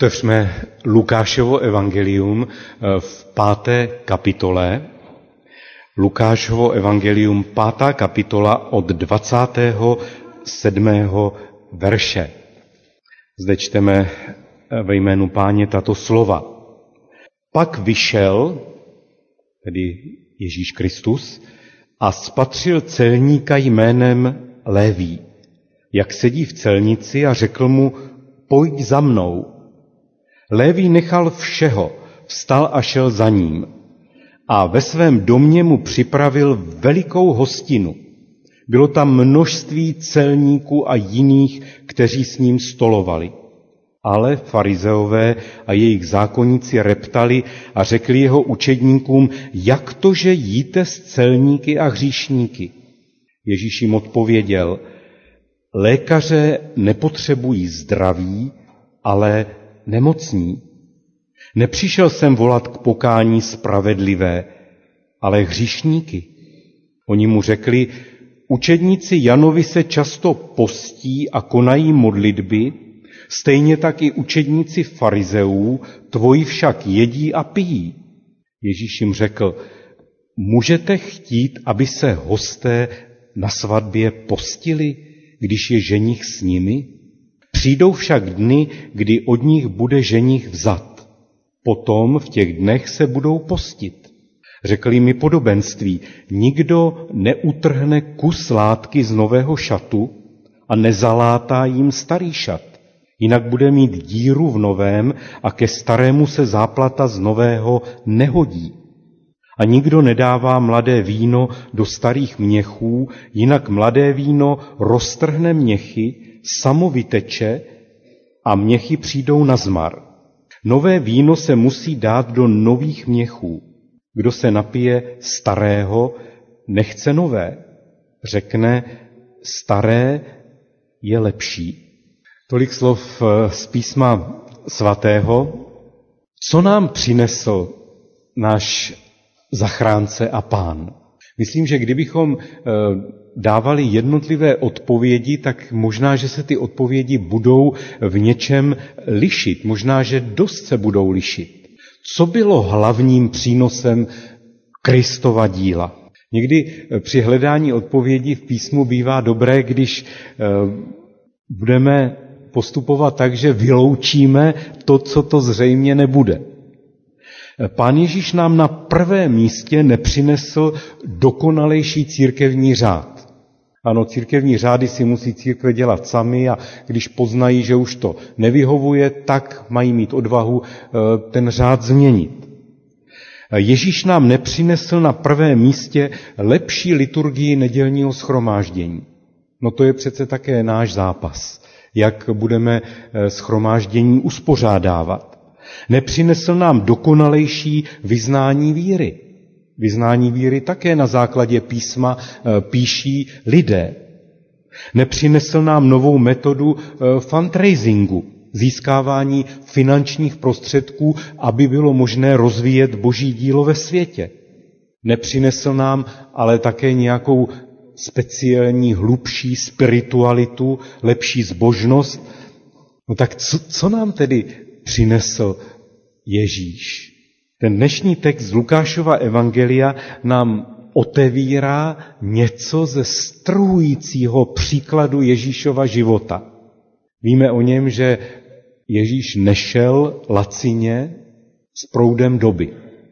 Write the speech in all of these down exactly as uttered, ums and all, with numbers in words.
Otevřme Lukášovo evangelium v páté kapitole. Lukášovo evangelium, pátá kapitola od dvacátého sedmého verše. Zde čteme ve jménu Páně tato slova. Pak vyšel, tedy Ježíš Kristus, a spatřil celníka jménem Léví, jak sedí v celnici, a řekl mu, pojď za mnou. Léví nechal všeho, vstal a šel za ním. A ve svém domě mu připravil velikou hostinu. Bylo tam množství celníků a jiných, kteří s ním stolovali. Ale farizeové a jejich zákonníci reptali a řekli jeho učedníkům, jak to, že jíte s celníky a hříšníky? Ježíš jim odpověděl, lékaře nepotřebují zdraví, ale nemocní. Nepřišel jsem volat k pokání spravedlivé, ale hříšníky. Oni mu řekli, učedníci Janovi se často postí a konají modlitby, stejně tak i učedníci farizeů, tvoji však jedí a pijí. Ježíš jim řekl, můžete chtít, aby se hosté na svatbě postili, když je ženich s nimi? Přijdou však dny, kdy od nich bude ženich vzat. Potom v těch dnech se budou postit. Řekli mi podobenství, nikdo neutrhne kus látky z nového šatu a nezalátá jim starý šat. Jinak bude mít díru v novém a ke starému se záplata z nového nehodí. A nikdo nedává mladé víno do starých měchů, jinak mladé víno roztrhne měchy, samo vyteče a měchy přijdou na zmar. Nové víno se musí dát do nových měchů. Kdo se napije starého, nechce nové. Řekne, staré je lepší. Tolik slov z písma svatého. Co nám přinesl náš zachránce a Pán? Myslím, že kdybychom dávali jednotlivé odpovědi, tak možná, že se ty odpovědi budou v něčem lišit. Možná, že dost se budou lišit. Co bylo hlavním přínosem Kristova díla? Někdy při hledání odpovědí v písmu bývá dobré, když budeme postupovat tak, že vyloučíme to, co to zřejmě nebude. Pán Ježíš nám na prvém místě nepřinesl dokonalejší církevní řád. Ano, církevní řády si musí církve dělat sami a když poznají, že už to nevyhovuje, tak mají mít odvahu ten řád změnit. Ježíš nám nepřinesl na prvém místě lepší liturgii nedělního shromáždění. No to je přece také náš zápas, jak budeme shromáždění uspořádávat. Nepřinesl nám dokonalejší vyznání víry. Vyznání víry také na základě písma píší lidé. Nepřinesl nám novou metodu fundraisingu, získávání finančních prostředků, aby bylo možné rozvíjet boží dílo ve světě. Nepřinesl nám ale také nějakou speciální, hlubší spiritualitu, lepší zbožnost. No tak co, co nám tedy přinesl Ježíš? Ten dnešní text z Lukášova evangelia nám otevírá něco ze strhujícího příkladu Ježíšova života. Víme o něm, že Ježíš nešel lacině s proudem doby.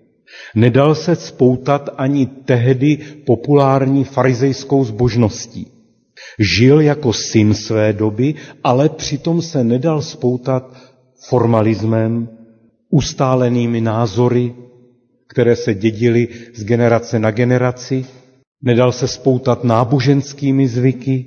Nedal se spoutat ani tehdy populární farizejskou zbožností. Žil jako syn své doby, ale přitom se nedal spoutat formalismem, ustálenými názory, které se dědily z generace na generaci. Nedal se spoutat náboženskými zvyky.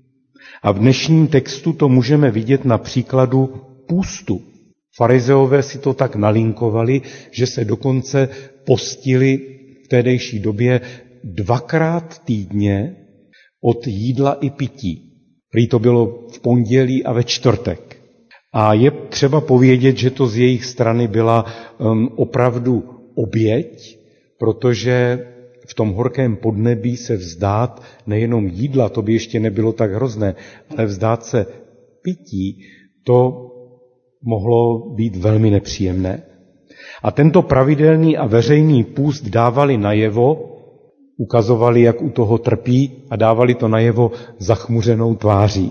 A v dnešním textu to můžeme vidět na příkladu půstu. Farizeové si to tak nalinkovali, že se dokonce postili v tehdejší době dvakrát týdně od jídla i pití. Prý to bylo v pondělí a ve čtvrtek. A je třeba povědět, že to z jejich strany byla um, opravdu oběť, protože v tom horkém podnebí se vzdát nejenom jídla, to by ještě nebylo tak hrozné, ale vzdát se pití, to mohlo být velmi nepříjemné. A tento pravidelný a veřejný půst dávali najevo, ukazovali, jak u toho trpí a dávali to najevo zachmuřenou tváří.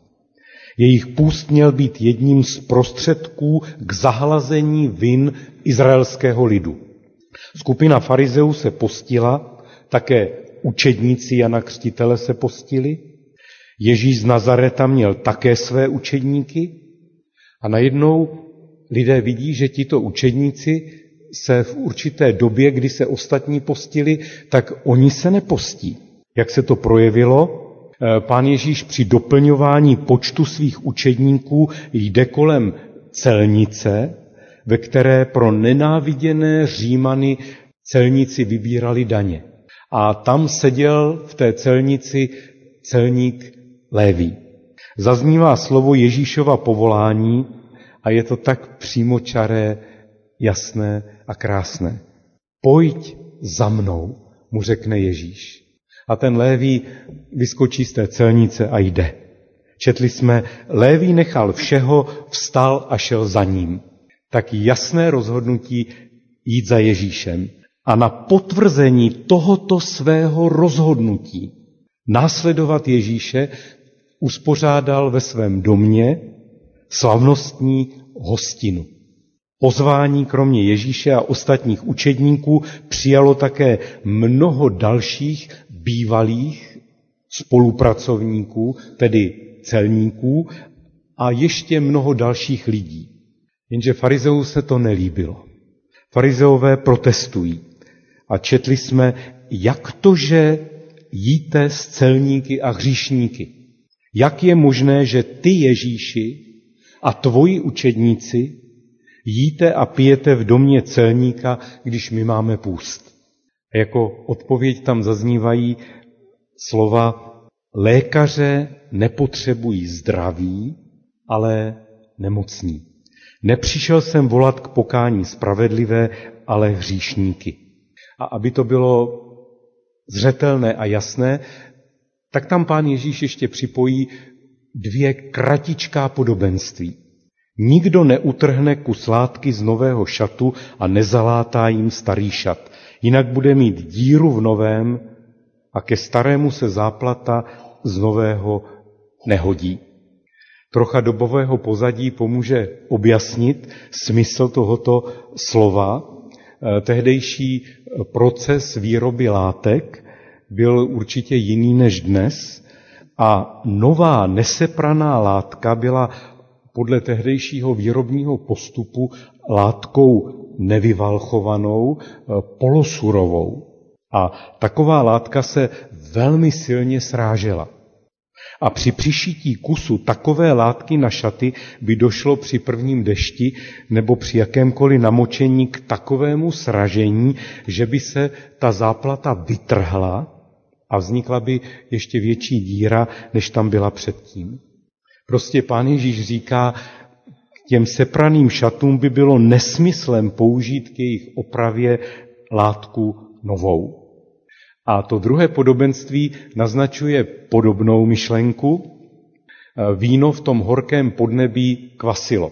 Jejich půst měl být jedním z prostředků k zahlazení vin izraelského lidu. Skupina farizeů se postila, také učedníci Jana Křtitele se postili, Ježíš z Nazareta měl také své učedníky a najednou lidé vidí, že tito učedníci se v určité době, kdy se ostatní postili, tak oni se nepostí. Jak se to projevilo? Pán Ježíš při doplňování počtu svých učedníků jde kolem celnice, ve které pro nenáviděné Římany celníci vybírali daně. A tam seděl v té celnici celník Léví. Zaznívá slovo Ježíšova povolání a je to tak přímočaré, jasné a krásné. Pojď za mnou, mu řekne Ježíš. A ten Léví vyskočí z té celnice a jde. Četli jsme, Léví nechal všeho, vstal a šel za ním. Tak jasné rozhodnutí jít za Ježíšem. A na potvrzení tohoto svého rozhodnutí následovat Ježíše uspořádal ve svém domě slavnostní hostinu. Pozvání kromě Ježíše a ostatních učedníků přijalo také mnoho dalších bývalých spolupracovníků, tedy celníků, a ještě mnoho dalších lidí. Jenže farizeům se to nelíbilo. Farizeové protestují. A četli jsme, jak to, že jíte s celníky a hříšníky. Jak je možné, že ty, Ježíši, a tvoji učedníci jíte a pijete v domě celníka, když my máme půst. A jako odpověď tam zaznívají slova: lékaře nepotřebují zdraví, ale nemocní. Nepřišel jsem volat k pokání spravedlivé, ale hříšníky. A aby to bylo zřetelné a jasné, tak tam Pán Ježíš ještě připojí dvě kratičká podobenství. Nikdo neutrhne kus látky z nového šatu a nezalátá jim starý šat. Jinak bude mít díru v novém a ke starému se záplata z nového nehodí. Trocha dobového pozadí pomůže objasnit smysl tohoto slova. Tehdejší proces výroby látek byl určitě jiný než dnes a nová nesepraná látka byla podle tehdejšího výrobního postupu látkou nevyvalchovanou, polosurovou. A taková látka se velmi silně srážela. A při přišití kusu takové látky na šaty by došlo při prvním dešti nebo při jakémkoliv namočení k takovému sražení, že by se ta záplata vytrhla a vznikla by ještě větší díra, než tam byla předtím. Prostě Pán Ježíš říká, k těm sepraným šatům by bylo nesmyslem použít k jejich opravě látku novou. A to druhé podobenství naznačuje podobnou myšlenku. Víno v tom horkém podnebí kvasilo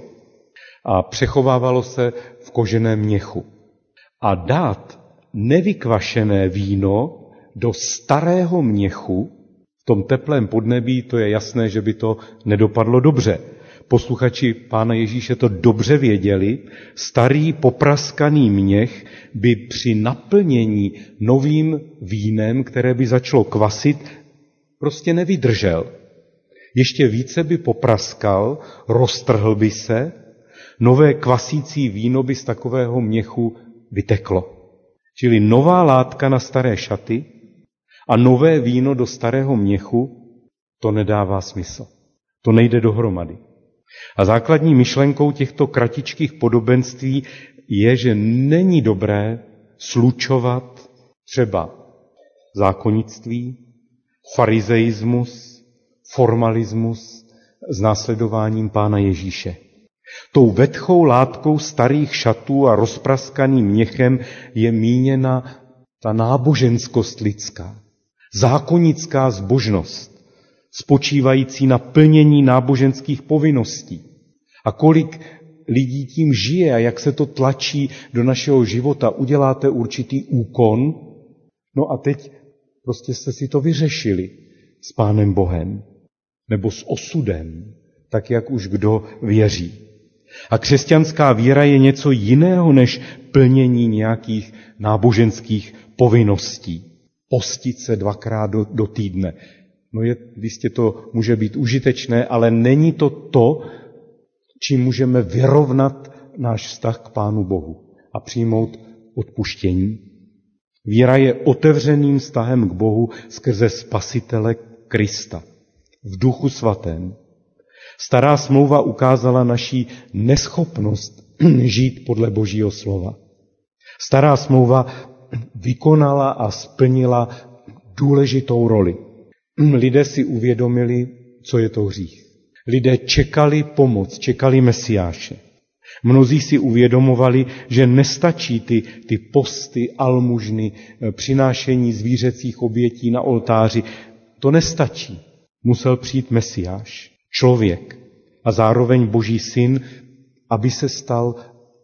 a přechovávalo se v koženém měchu. A dát nevykvašené víno do starého měchu v tom teplém podnebí, to je jasné, že by to nedopadlo dobře. Posluchači Pána Ježíše to dobře věděli. Starý popraskaný měch by při naplnění novým vínem, které by začalo kvasit, prostě nevydržel. Ještě více by popraskal, roztrhl by se, nové kvasící víno by z takového měchu vyteklo. Čili nová látka na staré šaty a nové víno do starého měchu, to nedává smysl. To nejde dohromady. A základní myšlenkou těchto kratičkých podobenství je, že není dobré slučovat třeba zákonnictví, farizeismus, formalismus s následováním Pána Ježíše. Tou vetchou látkou starých šatů a rozpraskaným měchem je míněna ta náboženskost lidská, zákonnická zbožnost, spočívající na plnění náboženských povinností. A kolik lidí tím žije a jak se to tlačí do našeho života. Uděláte určitý úkon, no a teď prostě jste si to vyřešili s Pánem Bohem nebo s osudem, tak jak už kdo věří. A křesťanská víra je něco jiného než plnění nějakých náboženských povinností. Postit se dvakrát do, do týdne. No je, jistě to může být užitečné, ale není to to, čím můžeme vyrovnat náš vztah k Pánu Bohu a přijmout odpuštění. Víra je otevřeným vztahem k Bohu skrze Spasitele Krista v Duchu Svatém. Stará smlouva ukázala naši neschopnost žít podle Božího slova. Stará smlouva vykonala a splnila důležitou roli. Lidé si uvědomili, co je to hřích. Lidé čekali pomoc, čekali Mesiáše. Mnozí si uvědomovali, že nestačí ty, ty posty, almužny, přinášení zvířecích obětí na oltáři. To nestačí. Musel přijít Mesiáš, člověk a zároveň Boží syn, aby se stal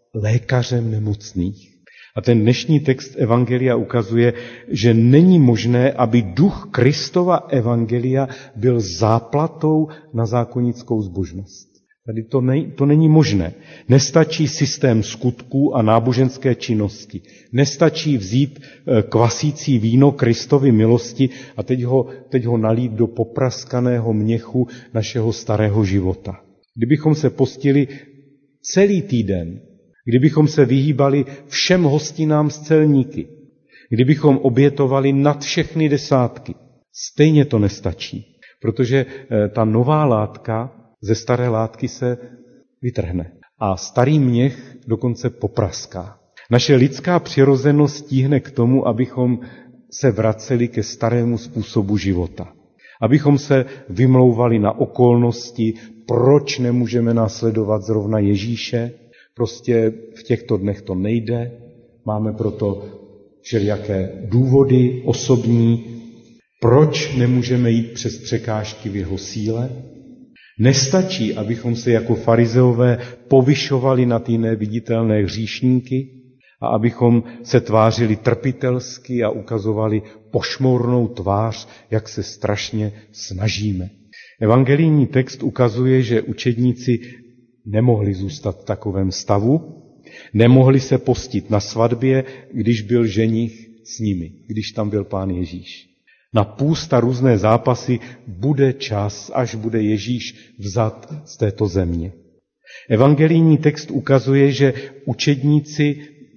lékařem nemocných. A ten dnešní text evangelia ukazuje, že není možné, aby duch Kristova evangelia byl záplatou na zákonnickou zbožnost. Tady to, ne, to není možné. Nestačí systém skutků a náboženské činnosti. Nestačí vzít kvasící víno Kristovy milosti a teď ho, teď ho nalít do popraskaného měchu našeho starého života. Kdybychom se postili celý týden, kdybychom se vyhýbali všem hostinám z celníky, kdybychom obětovali nad všechny desátky, stejně to nestačí, protože ta nová látka ze staré látky se vytrhne a starý měch dokonce popraská. Naše lidská přirozenost tíhne k tomu, abychom se vraceli ke starému způsobu života. Abychom se vymlouvali na okolnosti, proč nemůžeme následovat zrovna Ježíše. Prostě v těchto dnech to nejde, máme proto všelijaké důvody osobní, proč nemůžeme jít přes překážky v jeho síle. Nestačí, abychom se jako farizeové povyšovali na ty neviditelné hříšníky a abychom se tvářili trpitelsky a ukazovali pošmournou tvář, jak se strašně snažíme. Evangelijní text ukazuje, že učedníci nemohli zůstat v takovém stavu, nemohli se postit na svatbě, když byl ženich s nimi, když tam byl Pán Ježíš. Na půst a různé zápasy bude čas, až bude Ježíš vzat z této země. Evangelijní text ukazuje, že učedníci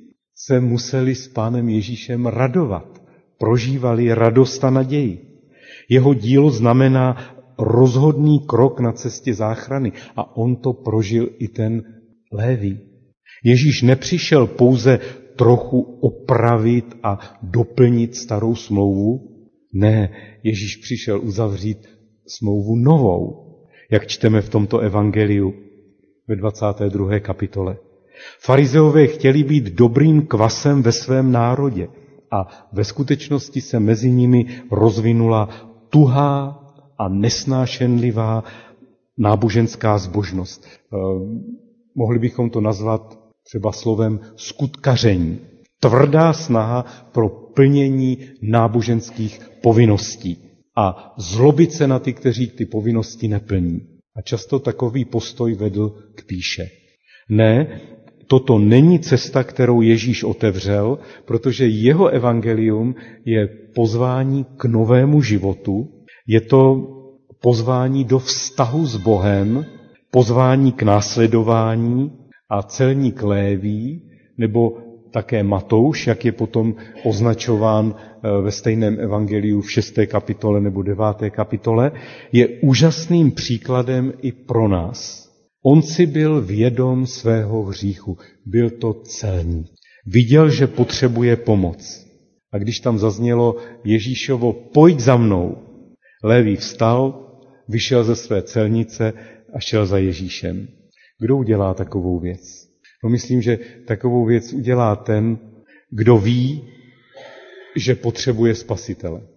se museli s Pánem Ježíšem radovat, prožívali radost a naději. Jeho dílo znamená rozhodný krok na cestě záchrany a on to prožil i ten Léví. Ježíš nepřišel pouze trochu opravit a doplnit starou smlouvu, ne, Ježíš přišel uzavřít smlouvu novou, jak čteme v tomto evangeliu ve dvacáté druhé kapitole. Farizeové chtěli být dobrým kvasem ve svém národě a ve skutečnosti se mezi nimi rozvinula tuhá a nesnášenlivá náboženská zbožnost. Eh, mohli bychom to nazvat třeba slovem skutkaření. Tvrdá snaha pro plnění náboženských povinností a zlobit se na ty, kteří ty povinnosti neplní. A často takový postoj vedl k pýše. Ne, toto není cesta, kterou Ježíš otevřel, protože jeho evangelium je pozvání k novému životu, je to pozvání do vztahu s Bohem, pozvání k následování a celník Léví, nebo také Matouš, jak je potom označován ve stejném evangeliu v šesté kapitole nebo deváté kapitole, je úžasným příkladem i pro nás. On si byl vědom svého hříchu, byl to celník. Viděl, že potřebuje pomoc. A když tam zaznělo Ježíšovo pojď za mnou, Léví vstal, vyšel ze své celnice a šel za Ježíšem. Kdo udělá takovou věc? No myslím, že takovou věc udělá ten, kdo ví, že potřebuje spasitele.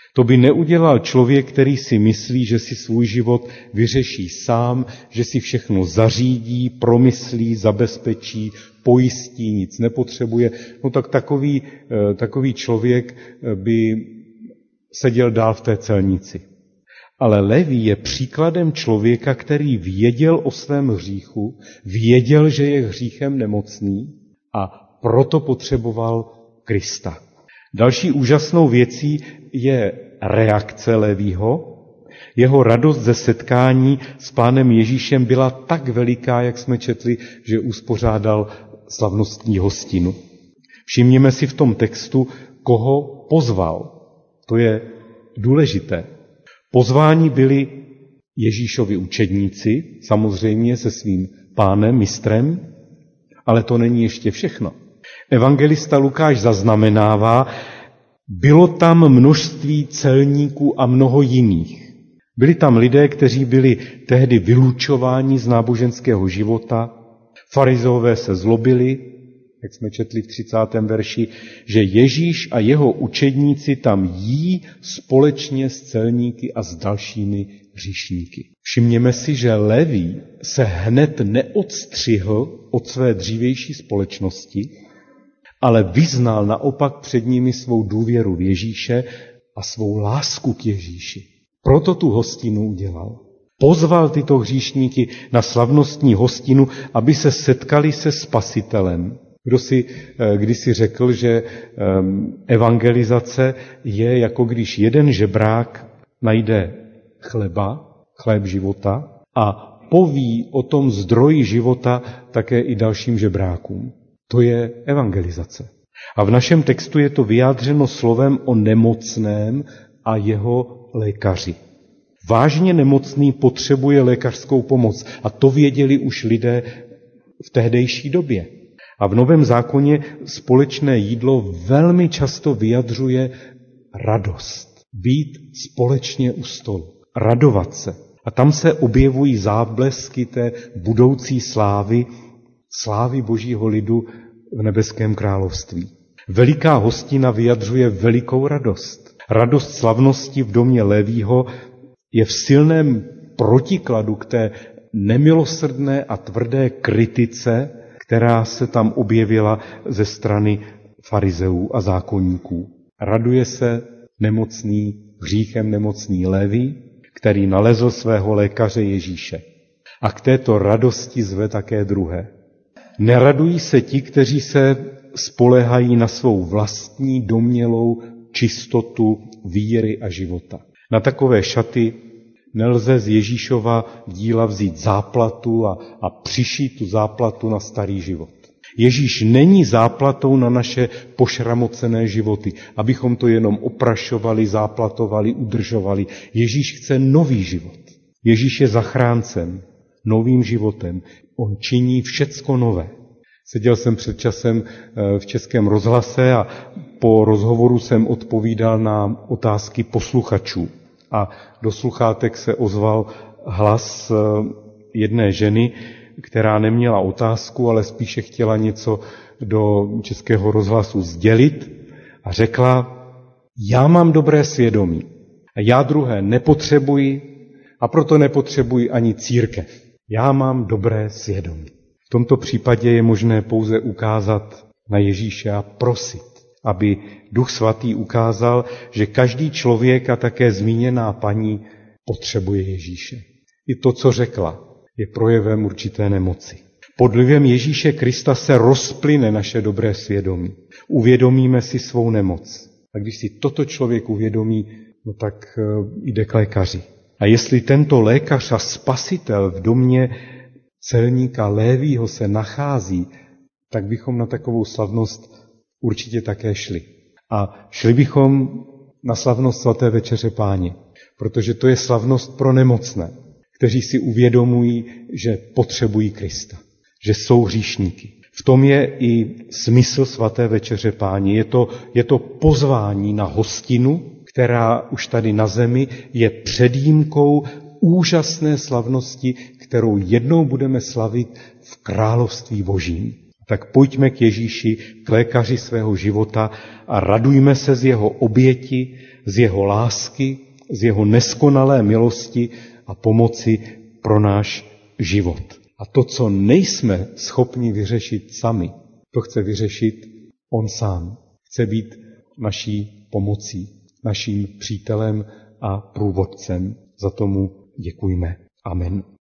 To by neudělal člověk, který si myslí, že si svůj život vyřeší sám, že si všechno zařídí, promyslí, zabezpečí, pojistí, nic nepotřebuje. No tak takový, takový člověk by seděl dál v té celnici. Ale Leví je příkladem člověka, který věděl o svém hříchu, věděl, že je hříchem nemocný a proto potřeboval Krista. Další úžasnou věcí je reakce Levího. Jeho radost ze setkání s Pánem Ježíšem byla tak veliká, jak jsme četli, že uspořádal slavnostní hostinu. Všimněme si v tom textu, koho pozval. To je důležité. Pozváni byli Ježíšovi učedníci, samozřejmě se svým pánem, mistrem, ale to není ještě všechno. Evangelista Lukáš zaznamenává, bylo tam množství celníků a mnoho jiných. Byli tam lidé, kteří byli tehdy vylučováni z náboženského života, farizeové se zlobili, jak jsme četli v třicátém verši, že Ježíš a jeho učedníci tam jí společně s celníky a s dalšími hříšníky. Všimněme si, že Leví se hned neodstřihl od své dřívější společnosti, ale vyznal naopak před nimi svou důvěru v Ježíše a svou lásku k Ježíši. Proto tu hostinu udělal. Pozval tyto hříšníky na slavnostní hostinu, aby se setkali se Spasitelem. Kdo si kdysi řekl, že evangelizace je jako když jeden žebrák najde chleba, chléb života a poví o tom zdroji života také i dalším žebrákům. To je evangelizace. A v našem textu je to vyjádřeno slovem o nemocném a jeho lékaři. Vážně nemocný potřebuje lékařskou pomoc a to věděli už lidé v tehdejší době. A v Novém zákoně společné jídlo velmi často vyjadřuje radost. Být společně u stolu, radovat se. A tam se objevují záblesky té budoucí slávy, slávy Božího lidu v nebeském království. Veliká hostina vyjadřuje velikou radost. Radost slavnosti v domě Levího je v silném protikladu k té nemilosrdné a tvrdé kritice, která se tam objevila ze strany farizeů a zákonníků. Raduje se nemocný, hříchem nemocný Leví, který nalezl svého lékaře Ježíše. A k této radosti zve také druhé. Neradují se ti, kteří se spoléhají na svou vlastní domnělou čistotu víry a života. Na takové šaty nelze z Ježíšova díla vzít záplatu a, a přišít tu záplatu na starý život. Ježíš není záplatou na naše pošramocené životy, abychom to jenom oprašovali, záplatovali, udržovali. Ježíš chce nový život. Ježíš je zachráncem, novým životem. On činí všecko nové. Seděl jsem před časem v Českém rozhlase a po rozhovoru jsem odpovídal na otázky posluchačů. A do sluchátek se ozval hlas jedné ženy, která neměla otázku, ale spíše chtěla něco do Českého rozhlasu sdělit a řekla, já mám dobré svědomí a já druhé nepotřebuji a proto nepotřebuji ani církev. Já mám dobré svědomí. V tomto případě je možné pouze ukázat na Ježíše a prosit, aby Duch Svatý ukázal, že každý člověk a také zmíněná paní potřebuje Ježíše. I to, co řekla, je projevem určité nemoci. Pod vlivem Ježíše Krista se rozplyne naše dobré svědomí. Uvědomíme si svou nemoc. A když si toto člověk uvědomí, no tak jde k lékaři. A jestli tento lékař a spasitel v domě celníka Lévího se nachází, tak bychom na takovou slavnost určitě také šli. A šli bychom na slavnost svaté večeře Páně, protože to je slavnost pro nemocné, kteří si uvědomují, že potřebují Krista, že jsou hříšníky. V tom je i smysl svaté večeře Páně. Je to, je to pozvání na hostinu, která už tady na zemi je předjímkou úžasné slavnosti, kterou jednou budeme slavit v království Božím. tak pojďme k Ježíši, k lékaři svého života a radujme se z jeho oběti, z jeho lásky, z jeho neskonalé milosti a pomoci pro náš život. A to, co nejsme schopni vyřešit sami, to chce vyřešit on sám. Chce být naší pomocí, naším přítelem a průvodcem. Za tomu děkujme. Amen.